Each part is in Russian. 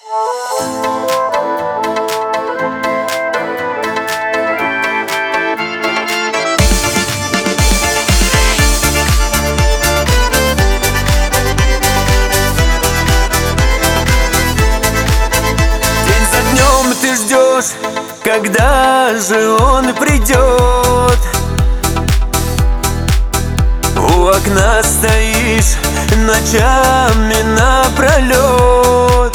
Ты ждешь, когда же он придет. У окна стоишь ночами напролет.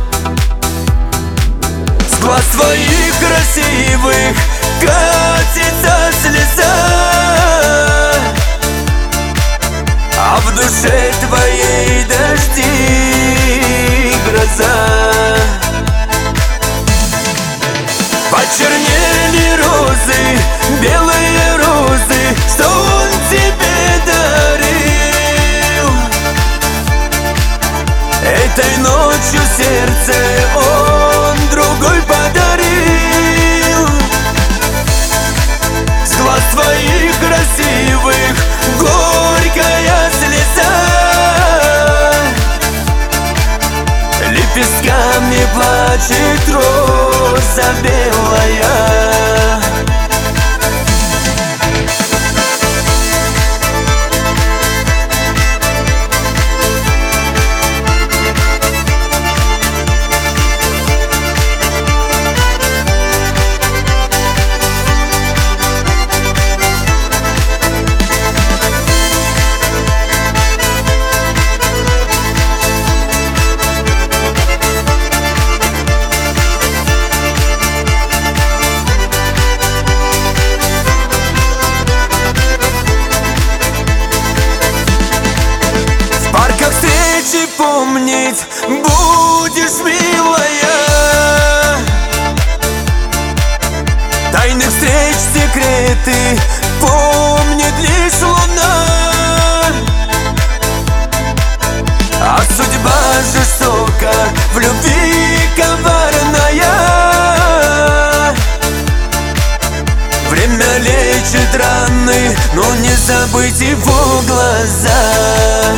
С глаз твоих красивых катится слеза, а в душе твоей дожди гроза. Почернели розы, белые розы, что он тебе дарил. Этой ночью сердце он другой подарил. С глаз твоих красивых горькая слеза, лепестками плачет роза белая. Помнить будешь, милая, тайных встреч секреты помнит лишь луна. А судьба жестока, в любви коварная. Время лечит раны, но не забыть его глаза.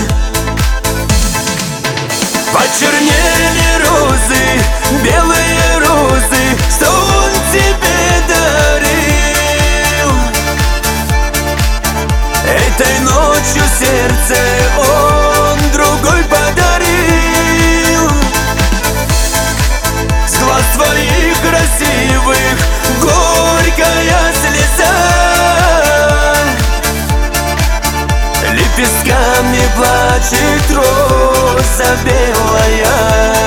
Почернели розы, белые розы, что он тебе дарил. Этой ночью сердце он другой подарил. С глаз твоих красивых горькая слеза, лепестками плачет роза белая.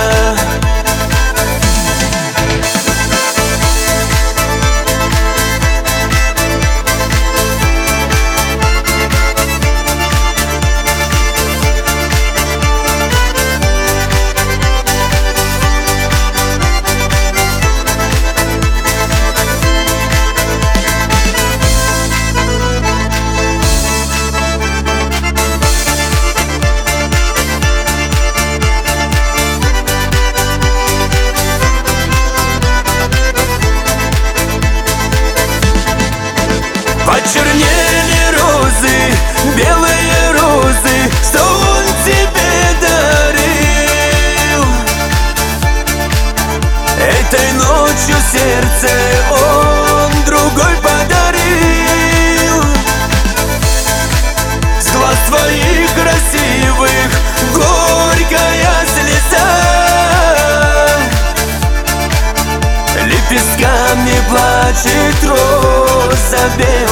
Почернели розы, белые розы, что он тебе дарил. Этой ночью сердце он другой подарил. С глаз твоих красивых горькая слеза, лепестками плачет роза белая.